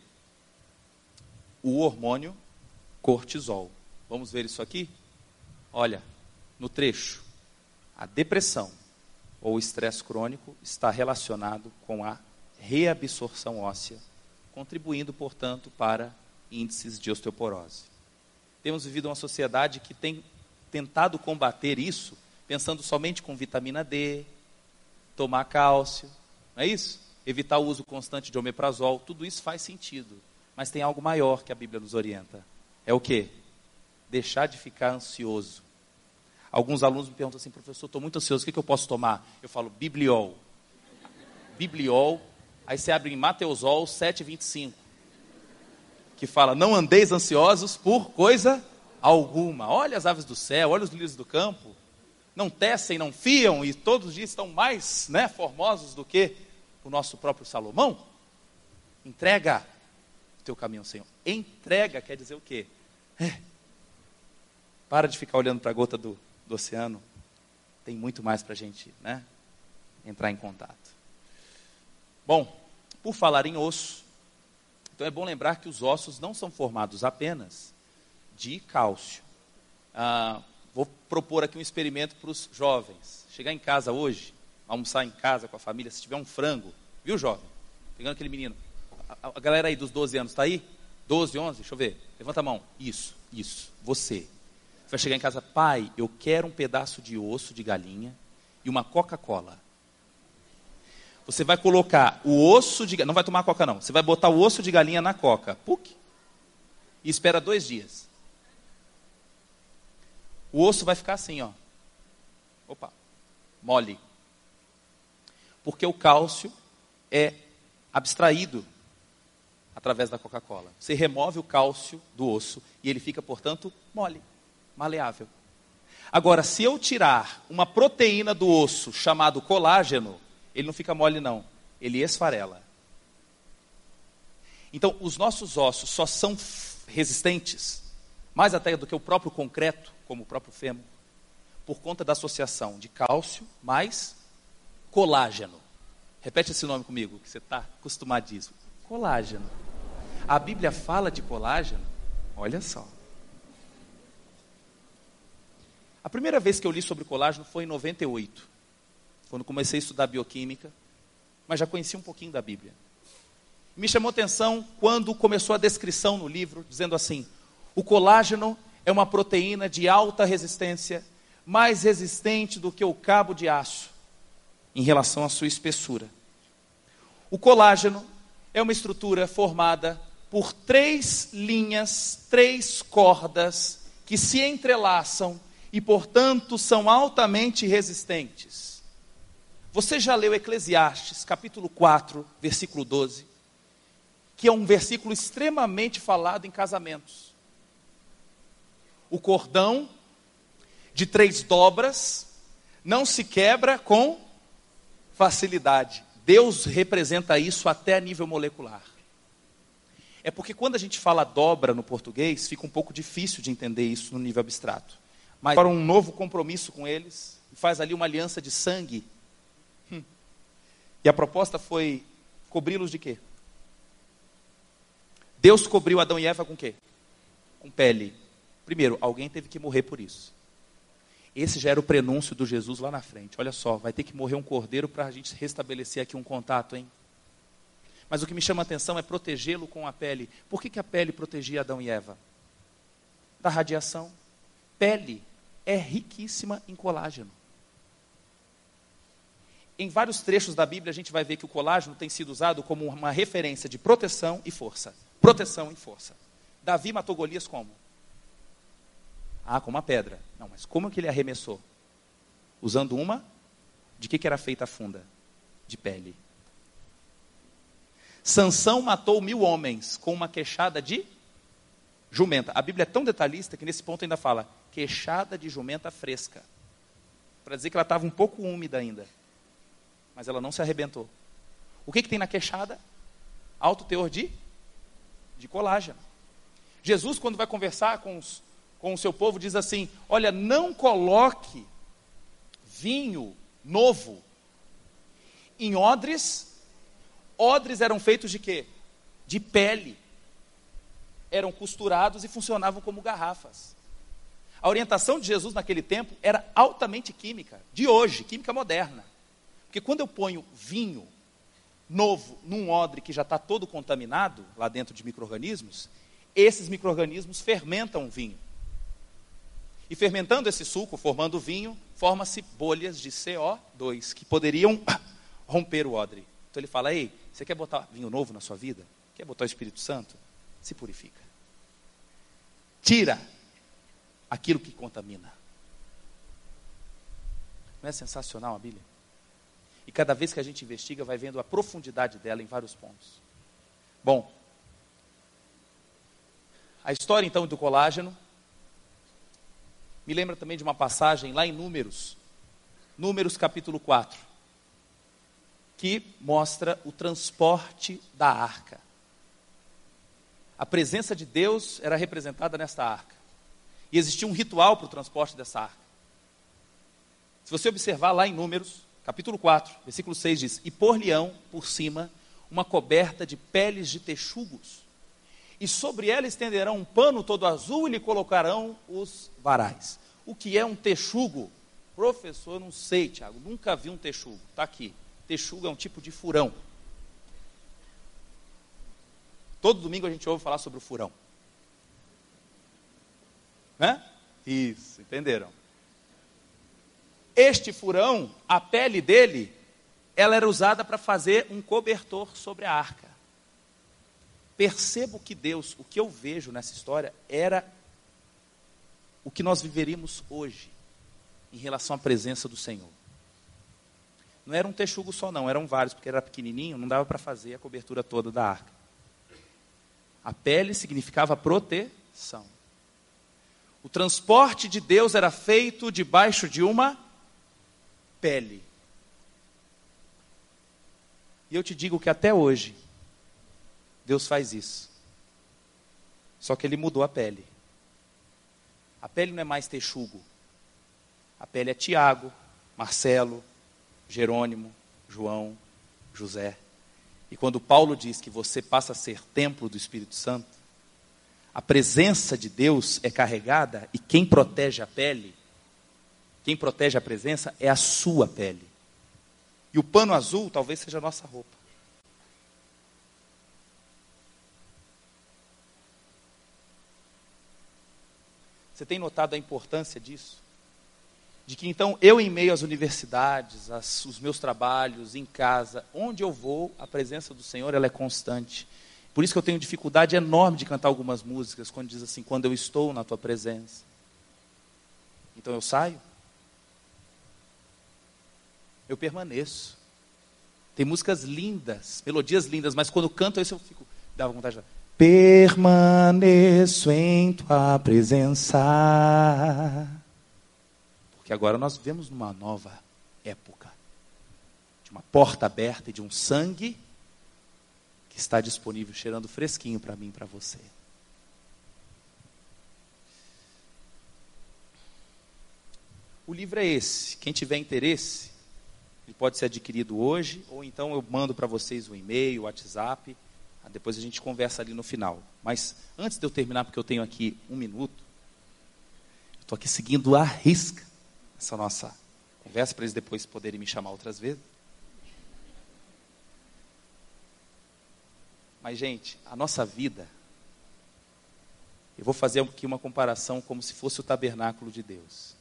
O hormônio cortisol. Vamos ver isso aqui? Olha, no trecho, a depressão ou estresse crônico está relacionado com a reabsorção óssea, contribuindo, portanto, para índices de osteoporose. Temos vivido uma sociedade que tem tentado combater isso, pensando somente com vitamina D, tomar cálcio, não é isso? Evitar o uso constante de omeprazol, tudo isso faz sentido, mas tem algo maior que a Bíblia nos orienta. É o quê? Deixar de ficar ansioso. Alguns alunos me perguntam assim, professor, estou muito ansioso, o que, que eu posso tomar? Eu falo, Bibliol. Bibliol, aí você abre em Mateusol sete, vinte e cinco, que fala, não andeis ansiosos por coisa alguma. Olha as aves do céu, olha os lírios do campo, não tecem, não fiam, e todos os dias estão mais, né, formosos do que o nosso próprio Salomão. Entrega o teu caminho ao Senhor. Entrega quer dizer o quê? É. Para de ficar olhando para a gota do, do oceano. Tem muito mais para a gente, né, entrar em contato. Bom, por falar em osso, então é bom lembrar que os ossos não são formados apenas de cálcio. Ah, vou propor aqui um experimento para os jovens. Chegar em casa hoje, almoçar em casa com a família, se tiver um frango, viu jovem? Pegando aquele menino. A, a galera aí dos doze anos está aí? doze, onze, deixa eu ver. Levanta a mão. Isso, isso. Você. Você vai chegar em casa, pai, eu quero um pedaço de osso de galinha e uma Coca-Cola. Você vai colocar o osso de galinha, não vai tomar coca não, você vai botar o osso de galinha na coca. Puc, e espera dois dias. O osso vai ficar assim, ó. Opa, mole. Porque o cálcio é abstraído através da Coca-Cola. Você remove o cálcio do osso e ele fica, portanto, mole, maleável. Agora, se eu tirar uma proteína do osso chamado colágeno, ele não fica mole não, ele esfarela. Então, os nossos ossos só são resistentes, mais até do que o próprio concreto, como o próprio fêmur, por conta da associação de cálcio mais colágeno. Repete esse nome comigo, que você está acostumadíssimo. Colágeno. A Bíblia fala de colágeno, olha só. A primeira vez que eu li sobre colágeno foi em noventa e oito, quando comecei a estudar bioquímica, mas já conhecia um pouquinho da Bíblia. Me chamou a atenção quando começou a descrição no livro, dizendo assim: o colágeno é uma proteína de alta resistência, mais resistente do que o cabo de aço, em relação à sua espessura. O colágeno é uma estrutura formada por três linhas, três cordas, que se entrelaçam e, portanto, são altamente resistentes. Você já leu Eclesiastes, capítulo quatro, versículo doze, que é um versículo extremamente falado em casamentos. O cordão de três dobras não se quebra com facilidade. Deus representa isso até a nível molecular. É porque quando a gente fala dobra no português, fica um pouco difícil de entender isso no nível abstrato. Mas para um novo compromisso com eles, faz ali uma aliança de sangue. Hum. E a proposta foi cobri-los de quê? Deus cobriu Adão e Eva com quê? Com pele. Primeiro, alguém teve que morrer por isso. Esse já era o prenúncio do Jesus lá na frente. Olha só, vai ter que morrer um cordeiro para a gente restabelecer aqui um contato, hein? Mas o que me chama a atenção é protegê-lo com a pele. Por que que a pele protegia Adão e Eva? Da radiação. Pele é riquíssima em colágeno. Em vários trechos da Bíblia a gente vai ver que o colágeno tem sido usado como uma referência de proteção e força. Proteção e força. Davi matou Golias como? Ah, com uma pedra. Não, mas como que ele arremessou? Usando uma, de que que era feita a funda? De pele. Sansão matou mil homens com uma queixada de jumenta. A Bíblia é tão detalhista que nesse ponto ainda fala queixada de jumenta fresca. Para dizer que ela estava um pouco úmida ainda. Mas ela não se arrebentou. O que que tem na queixada? Alto teor de, de colágeno. Jesus, quando vai conversar com os com o seu povo, diz assim: olha, não coloque vinho novo em odres. Odres eram feitos de quê? De pele. Eram costurados e funcionavam como garrafas. A orientação de Jesus naquele tempo era altamente química, de hoje, química moderna. Porque quando eu ponho vinho novo num odre que já está todo contaminado, lá dentro de micro-organismos, esses micro-organismos fermentam o vinho. E fermentando esse suco, formando o vinho, forma-se bolhas de C O dois, que poderiam romper o odre. Então ele fala: ei, você quer botar vinho novo na sua vida? Quer botar o Espírito Santo? Se purifica. Tira aquilo que contamina. Não é sensacional a Bíblia? E cada vez que a gente investiga, vai vendo a profundidade dela em vários pontos. Bom, a história então do colágeno me lembra também de uma passagem lá em Números, Números capítulo quatro, que mostra o transporte da arca. A presença de Deus era representada nesta arca. E existia um ritual para o transporte dessa arca. Se você observar lá em Números, capítulo quatro, versículo seis diz: e por-lhe-ão por cima uma coberta de peles de texugos, e sobre ela estenderão um pano todo azul e lhe colocarão os varais. O que é um texugo? Professor, não sei, Tiago, nunca vi um texugo. Está aqui. Texugo é um tipo de furão. Todo domingo a gente ouve falar sobre o furão. Né? Isso, entenderam? Este furão, a pele dele, ela era usada para fazer um cobertor sobre a arca. percebo que Deus, o que eu vejo nessa história, era o que nós viveríamos hoje, em relação à presença do Senhor. Não era um texugo só não, eram vários, porque era pequenininho, não dava para fazer a cobertura toda da arca. A pele significava proteção. O transporte de Deus era feito debaixo de uma pele. E eu te digo que até hoje, Deus faz isso. Só que Ele mudou a pele. A pele não é mais texugo. A pele é Tiago, Marcelo, Jerônimo, João, José. E quando Paulo diz que você passa a ser templo do Espírito Santo, a presença de Deus é carregada e quem protege a pele, quem protege a presença é a sua pele. E o pano azul talvez seja a nossa roupa. Você tem notado a importância disso? De que então eu em meio às universidades, às, os meus trabalhos, em casa, onde eu vou, a presença do Senhor ela é constante. Por isso que eu tenho dificuldade enorme de cantar algumas músicas, quando diz assim, quando eu estou na tua presença. Então eu saio. Eu permaneço. Tem músicas lindas, melodias lindas, mas quando canto isso eu fico, dava vontade de... Permaneço em tua presença. Porque agora nós vivemos numa nova época. De uma porta aberta e de um sangue que está disponível, cheirando fresquinho para mim e para você. O livro é esse. Quem tiver interesse, ele pode ser adquirido hoje, ou então eu mando para vocês um e-mail, um WhatsApp. Depois a gente conversa ali no final. Mas antes de eu terminar, porque eu tenho aqui um minuto, eu estou aqui seguindo à risca essa nossa conversa, para eles depois poderem me chamar outras vezes. Mas, gente, a nossa vida, eu vou fazer aqui uma comparação como se fosse o tabernáculo de Deus.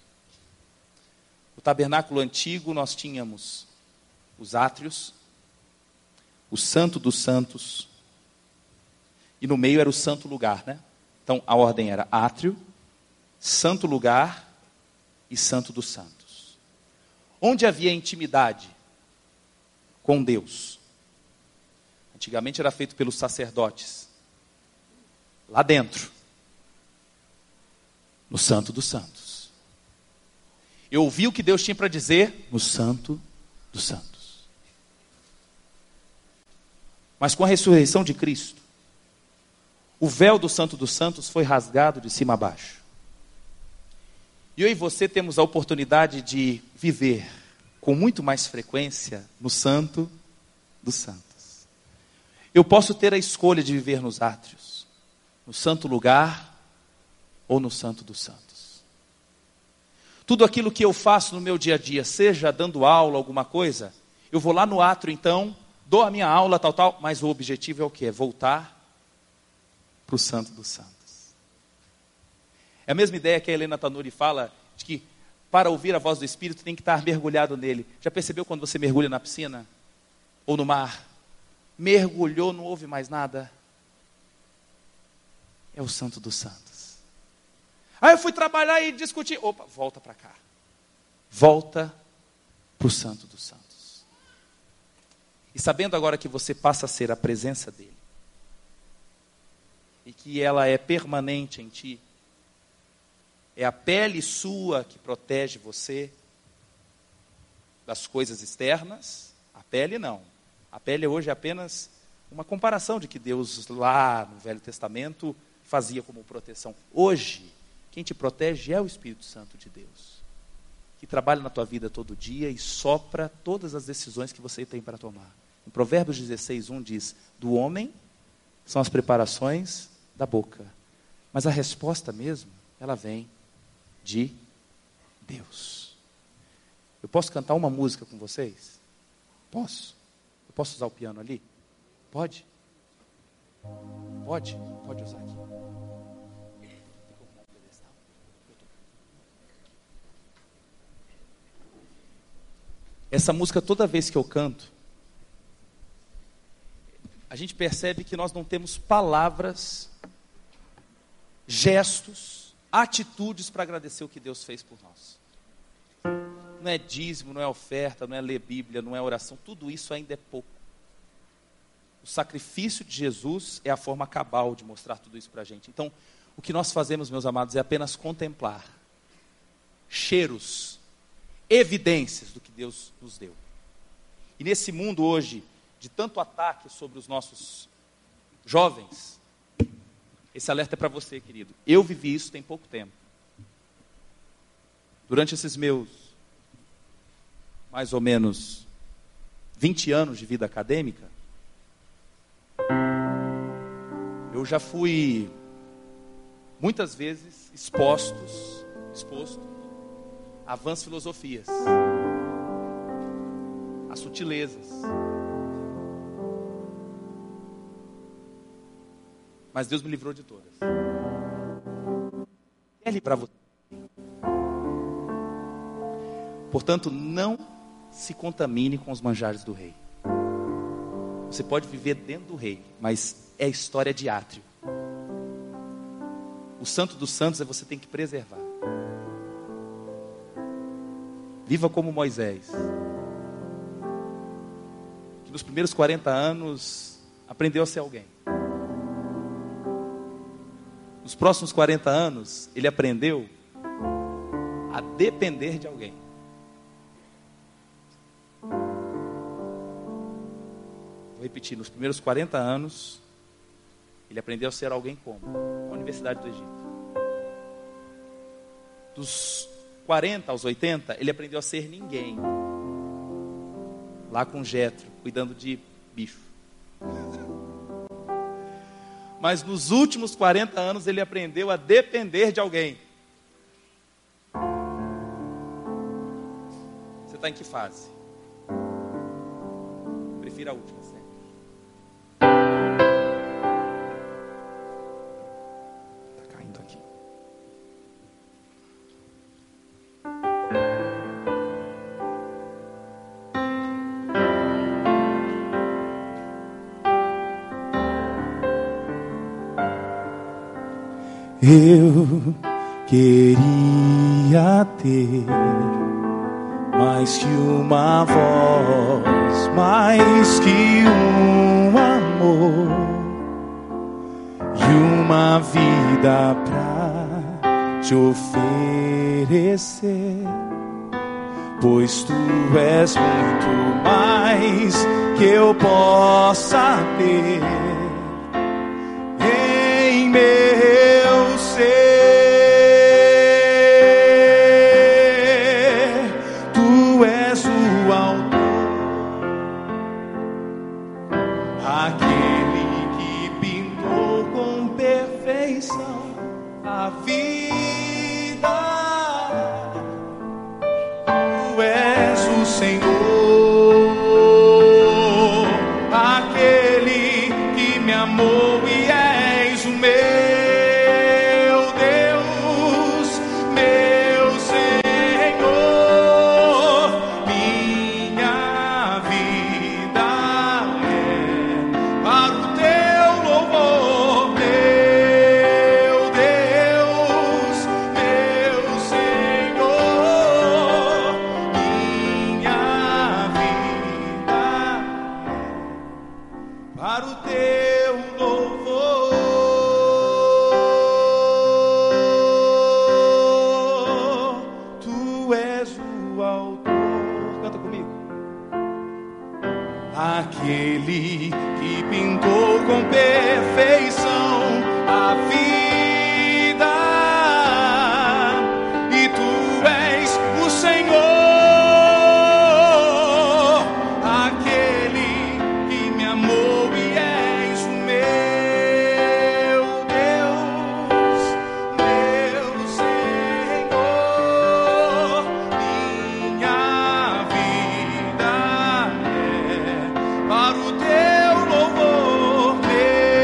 O tabernáculo antigo, nós tínhamos os átrios, o santo dos santos, e no meio era o santo lugar, né? Então, a ordem era átrio, santo lugar e santo dos santos. Onde havia intimidade com Deus? Antigamente era feito pelos sacerdotes. Lá dentro, no santo dos santos. Eu ouvi o que Deus tinha para dizer no santo dos santos. Mas com a ressurreição de Cristo, o véu do Santo dos Santos foi rasgado de cima a baixo. E eu e você temos a oportunidade de viver com muito mais frequência no Santo dos Santos. Eu posso ter a escolha de viver nos átrios, no santo lugar ou no Santo dos Santos. Tudo aquilo que eu faço no meu dia a dia, seja dando aula, alguma coisa, eu vou lá no átrio então, dou a minha aula, tal, tal, mas o objetivo é o quê? É voltar para o Santo dos Santos. É a mesma ideia que a Helena Tanuri fala, de que para ouvir a voz do Espírito tem que estar mergulhado nele. Já percebeu quando você mergulha na piscina? Ou no mar? Mergulhou, não ouve mais nada? É o Santo dos Santos. Aí eu fui trabalhar e discutir. Opa, volta para cá. Volta para o Santo dos Santos. E sabendo agora que você passa a ser a presença dele, e que ela é permanente em ti, é a pele sua que protege você das coisas externas, a pele não. A pele hoje é apenas uma comparação de que Deus lá no Velho Testamento fazia como proteção. Hoje, quem te protege é o Espírito Santo de Deus, que trabalha na tua vida todo dia e sopra todas as decisões que você tem para tomar. Em Provérbios dezesseis, um diz, do homem são as preparações da boca, mas a resposta mesmo, ela vem de Deus. Eu posso cantar uma música com vocês? Posso? Eu posso usar o piano ali? Pode? Pode? Pode usar aqui. Essa música, toda vez que eu canto, a gente percebe que nós não temos palavras, gestos, atitudes para agradecer o que Deus fez por nós. Não é dízimo, não é oferta, não é ler Bíblia, não é oração, tudo isso ainda é pouco. O sacrifício de Jesus é a forma cabal de mostrar tudo isso para a gente. Então, o que nós fazemos, meus amados, é apenas contemplar cheiros, evidências do que Deus nos deu. E nesse mundo hoje, de tanto ataque sobre os nossos jovens, esse alerta é para você, querido. Eu vivi isso tem pouco tempo. Durante esses meus, mais ou menos, vinte anos de vida acadêmica, eu já fui muitas vezes expostos, exposto a vãs filosofias, a sutilezas. Mas Deus me livrou de todas. Quer livrar você? Portanto, não se contamine com os manjares do rei. Você pode viver dentro do rei, mas é história de átrio. O santo dos santos é você tem que preservar. Viva como Moisés, que nos primeiros quarenta anos aprendeu a ser alguém. Nos próximos quarenta anos, ele aprendeu a depender de alguém. Vou repetir, nos primeiros quarenta anos, ele aprendeu a ser alguém como? A Universidade do Egito. Dos quarenta aos oitenta, ele aprendeu a ser ninguém. Lá com Jetro, cuidando de bicho. Mas nos últimos quarenta anos, ele aprendeu a depender de alguém. Você está em que fase? Prefiro a última sempre. Está caindo aqui. Eu queria ter mais que uma voz, mais que um amor e uma vida pra te oferecer, pois tu és muito mais que eu possa ter em meu ser. Tu és o autor, aquele que pintou com perfeição a vida. Tu és o Senhor, aquele que me amou e és o meu. Aquele que pintou com perfeição a vida, e tu és o Senhor, aquele que me amou e és o meu Deus, meu Senhor. Minha vida é para o teu louvor, meu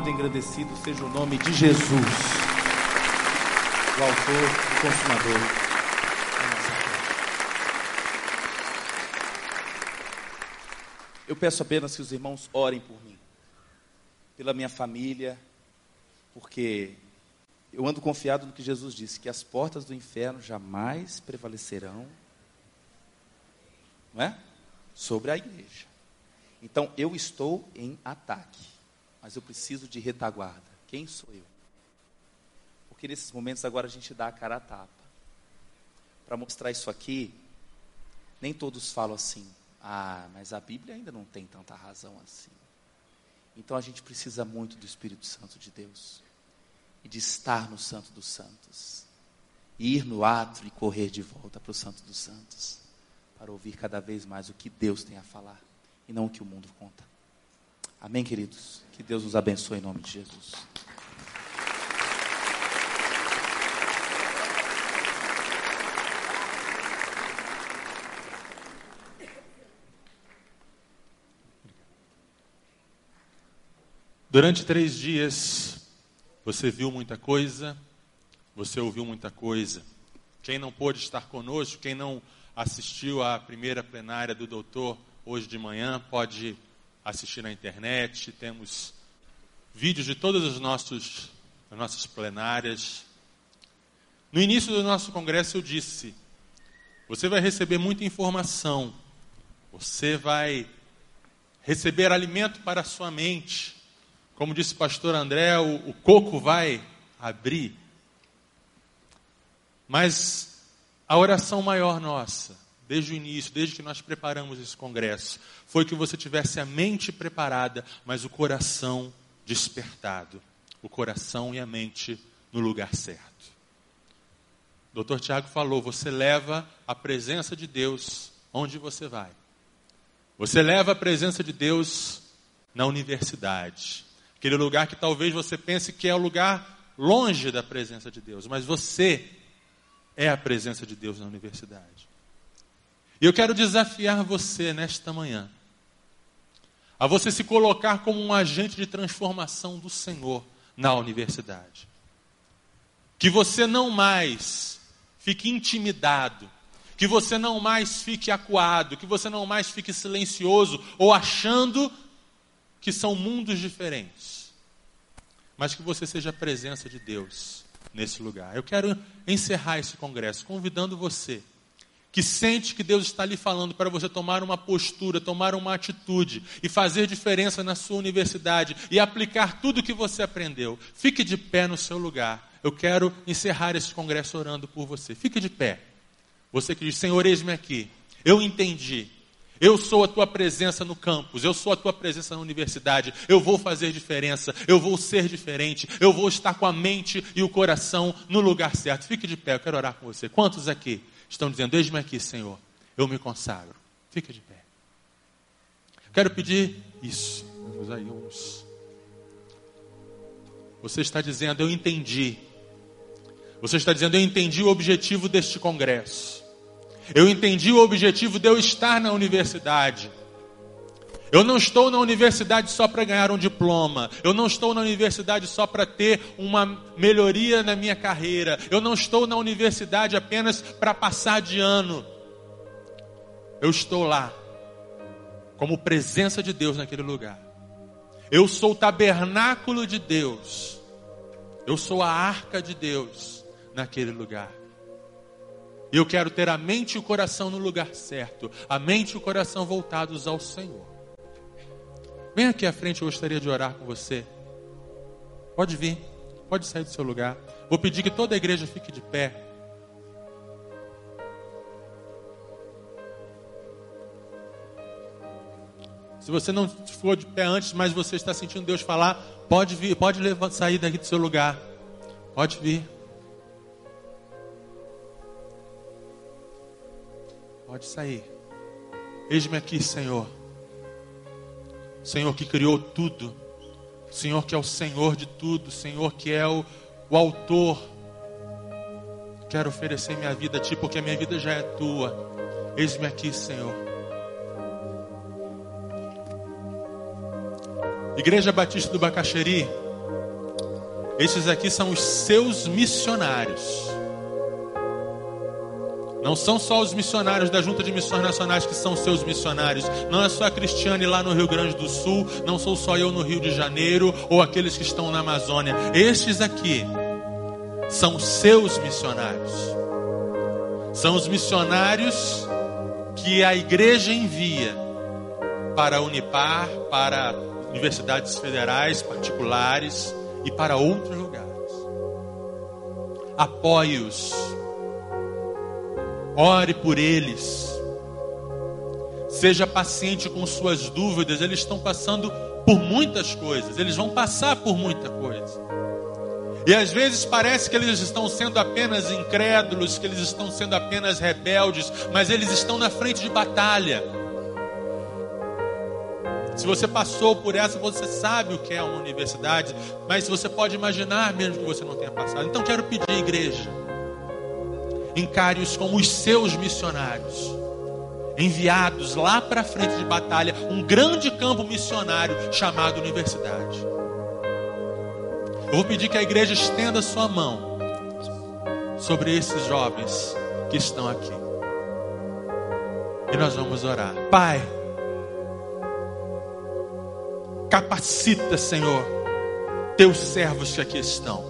louvado e engrandecido seja o nome de Jesus, o autor e consumador da nossa fé. Eu peço apenas que os irmãos orem por mim, pela minha família, porque eu ando confiado no que Jesus disse, que as portas do inferno jamais prevalecerão, não é? Sobre a igreja. Então eu estou em ataque, mas eu preciso de retaguarda. Quem sou eu? Porque nesses momentos agora a gente dá a cara a tapa. Para mostrar isso aqui, nem todos falam assim, ah, mas a Bíblia ainda não tem tanta razão assim. Então a gente precisa muito do Espírito Santo de Deus, e de estar no Santo dos Santos, e ir no átrio e correr de volta para o Santo dos Santos, para ouvir cada vez mais o que Deus tem a falar, e não o que o mundo conta. Amém, queridos? Que Deus nos abençoe em nome de Jesus. Durante três dias, você viu muita coisa, você ouviu muita coisa. Quem não pôde estar conosco, quem não assistiu à primeira plenária do doutor hoje de manhã, pode assistir na internet. Temos vídeos de todas as, nossos, as nossas plenárias. No início do nosso congresso eu disse, você vai receber muita informação, você vai receber alimento para a sua mente. Como disse o pastor André, o, o coco vai abrir. Mas a oração maior nossa, desde o início, desde que nós preparamos esse congresso, foi que você tivesse a mente preparada, mas o coração despertado. O coração e a mente no lugar certo. O doutor Tiago falou, você leva a presença de Deus onde você vai. Você leva a presença de Deus na universidade. Aquele lugar que talvez você pense que é o lugar longe da presença de Deus. Mas você é a presença de Deus na universidade. E eu quero desafiar você nesta manhã a você se colocar como um agente de transformação do Senhor na universidade. Que você não mais fique intimidado, que você não mais fique acuado, que você não mais fique silencioso ou achando que são mundos diferentes, mas que você seja a presença de Deus nesse lugar. Eu quero encerrar esse congresso convidando você que sente que Deus está lhe falando para você tomar uma postura, tomar uma atitude e fazer diferença na sua universidade e aplicar tudo o que você aprendeu. Fique de pé no seu lugar. Eu quero encerrar esse congresso orando por você. Fique de pé. Você que diz, Senhor, eis-me aqui. Eu entendi. Eu sou a tua presença no campus, eu sou a tua presença na universidade, eu vou fazer diferença, eu vou ser diferente, eu vou estar com a mente e o coração no lugar certo. Fique de pé, eu quero orar com você. Quantos aqui estão dizendo, eis-me aqui, Senhor, eu me consagro? Fique de pé. Quero pedir isso. Vamos aí, uns. Você está dizendo, eu entendi. Você está dizendo, eu entendi o objetivo deste congresso. Eu entendi o objetivo de eu estar na universidade. Eu não estou na universidade só para ganhar um diploma. Eu não estou na universidade só para ter uma melhoria na minha carreira. Eu não estou na universidade apenas para passar de ano. Eu estou lá como presença de Deus naquele lugar. Eu sou o tabernáculo de Deus. Eu sou a arca de Deus naquele lugar. E eu quero ter a mente e o coração no lugar certo. A mente e o coração voltados ao Senhor. Vem aqui à frente, eu gostaria de orar com você. Pode vir, pode sair do seu lugar. Vou pedir que toda a igreja fique de pé. Se você não for de pé antes, mas você está sentindo Deus falar, pode vir, pode levar, sair daqui do seu lugar. Pode vir. Pode sair. Eis-me aqui, Senhor. Senhor que criou tudo. Senhor que é o Senhor de tudo. Senhor que é o, o autor. Quero oferecer minha vida a Ti, porque a minha vida já é Tua. Eis-me aqui, Senhor. Igreja Batista do Bacaxeri, Esses aqui são os seus missionários. Não são só os missionários da Junta de Missões Nacionais que são seus missionários. Não é só a Cristiane lá no Rio Grande do Sul. Não sou só eu no Rio de Janeiro. Ou aqueles que estão na Amazônia. Estes aqui são seus missionários. São os missionários que a igreja envia para a Unipar, para universidades federais, particulares e para outros lugares. Apoie-os. Ore por eles. Seja paciente com suas dúvidas. Eles estão passando por muitas coisas. Eles vão passar por muita coisa. E às vezes parece que eles estão sendo apenas incrédulos, que eles estão sendo apenas rebeldes, mas eles estão na frente de batalha. Se você passou por essa, você sabe o que é uma universidade, mas você pode imaginar mesmo que você não tenha passado. Então quero pedir à igreja, encare-os como os seus missionários, enviados lá para a frente de batalha, um grande campo missionário chamado universidade. Eu vou pedir que a igreja estenda a sua mão sobre esses jovens que estão aqui. E nós vamos orar. Pai, capacita, Senhor, teus servos que aqui estão.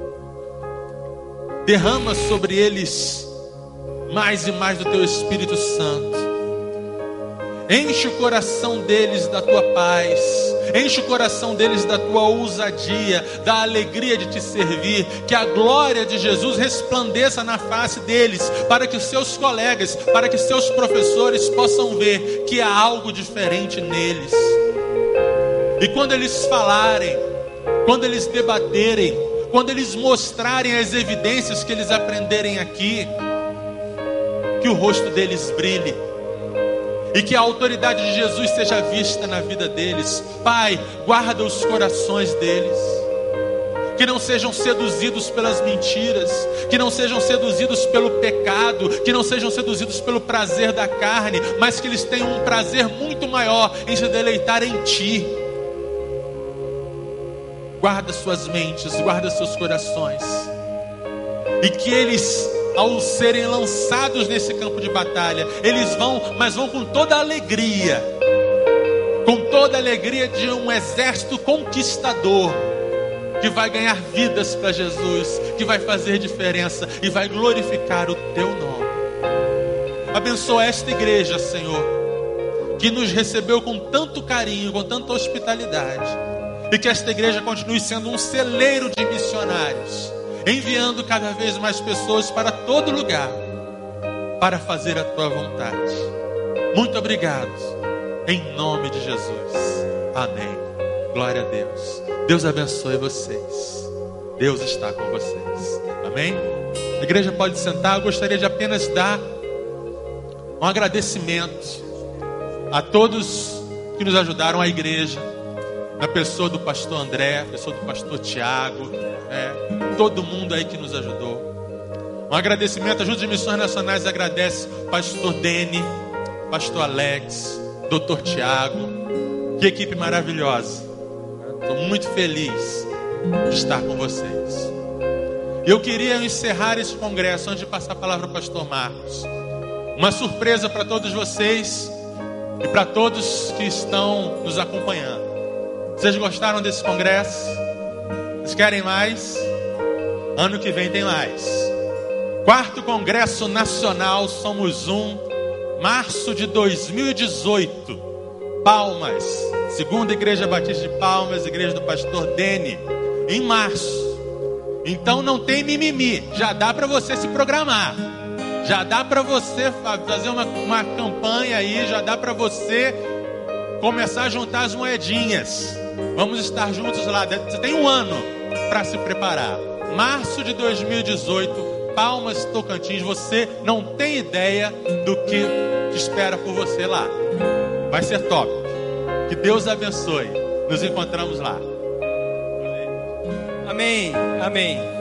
Derrama sobre eles mais e mais do teu Espírito Santo. Enche o coração deles da tua paz. Enche o coração deles da tua ousadia, da alegria de te servir. Que a glória de Jesus resplandeça na face deles, para que seus colegas, para que seus professores possam ver que há algo diferente neles. E quando eles falarem, quando eles debaterem, quando eles mostrarem as evidências que eles aprenderem aqui, que o rosto deles brilhe e que a autoridade de Jesus seja vista na vida deles. Pai, guarda os corações deles, que não sejam seduzidos pelas mentiras, que não sejam seduzidos pelo pecado, que não sejam seduzidos pelo prazer da carne, mas que eles tenham um prazer muito maior em se deleitar em Ti. Guarda suas mentes, guarda seus corações, e que eles, ao serem lançados nesse campo de batalha, eles vão, mas vão com toda a alegria, com toda a alegria de um exército conquistador, que vai ganhar vidas para Jesus, que vai fazer diferença e vai glorificar o Teu nome. Abençoa esta igreja, Senhor, que nos recebeu com tanto carinho, com tanta hospitalidade. E que esta igreja continue sendo um celeiro de missionários, enviando cada vez mais pessoas para todo lugar, para fazer a Tua vontade. Muito obrigado, em nome de Jesus. Amém. Glória a Deus. Deus abençoe vocês. Deus está com vocês. Amém? A igreja pode sentar. Eu gostaria de apenas dar um agradecimento a todos que nos ajudaram, a igreja, na pessoa do pastor André, na pessoa do pastor Tiago, é, todo mundo aí que nos ajudou. Um agradecimento, a Junta de Missões Nacionais agradece pastor Dene, pastor Alex, doutor Tiago. Que equipe maravilhosa. Estou muito feliz de estar com vocês. Eu queria encerrar esse congresso antes de passar a palavra ao pastor Marcos. Uma surpresa para todos vocês e para todos que estão nos acompanhando. Vocês gostaram desse congresso? Vocês querem mais? Ano que vem tem mais. Quarto Congresso Nacional Somos Um, março de dois mil e dezoito. Palmas, Segunda Igreja Batista de Palmas, Igreja do Pastor Dene, em março. Então não tem mimimi, já dá para você se programar. Já dá para você fazer uma, uma campanha aí, já dá para você começar a juntar as moedinhas. Vamos estar juntos lá. Você tem um ano para se preparar. Março de dois mil e dezoito, Palmas, Tocantins. Você não tem ideia do que te espera por você lá. Vai ser top. Que Deus abençoe. Nos encontramos lá. Amém. Amém.